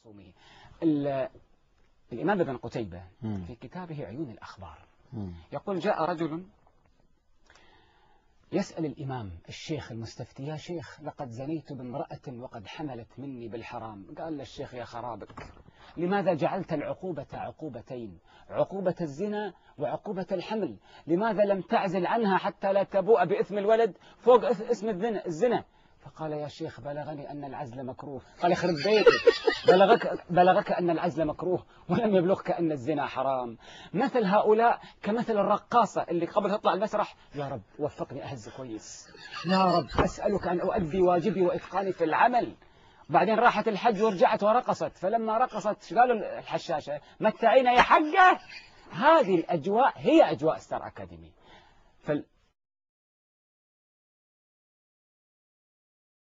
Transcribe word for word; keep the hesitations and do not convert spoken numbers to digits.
خصومه. الإمام ابن قتيبة في كتابه عيون الأخبار يقول: جاء رجل يسأل الإمام الشيخ المستفتي: يا شيخ، لقد زنيت بامرأة وقد حملت مني بالحرام. قال للشيخ: يا خرابك، لماذا جعلت العقوبة عقوبتين، عقوبة الزنا وعقوبة الحمل؟ لماذا لم تعزل عنها حتى لا تبوء بإثم الولد فوق اسم الزنا الزنا؟ فقال: يا شيخ، بلغني أن العزل مكروه. قال: يخرب بيتك، بلغك, بلغك أن العزل مكروه ولم يبلغك أن الزنا حرام. مثل هؤلاء كمثل الرقاصة اللي قبل تطلع المسرح: يا رب وفقني أهز كويس، يا رب أسألك أن أؤدي واجبي وإتقاني في العمل. بعدين راحت الحج ورجعت ورقصت، فلما رقصت قالوا الحشاشة: متعينا يا حقة. هذه الأجواء هي أجواء ستار أكاديمي.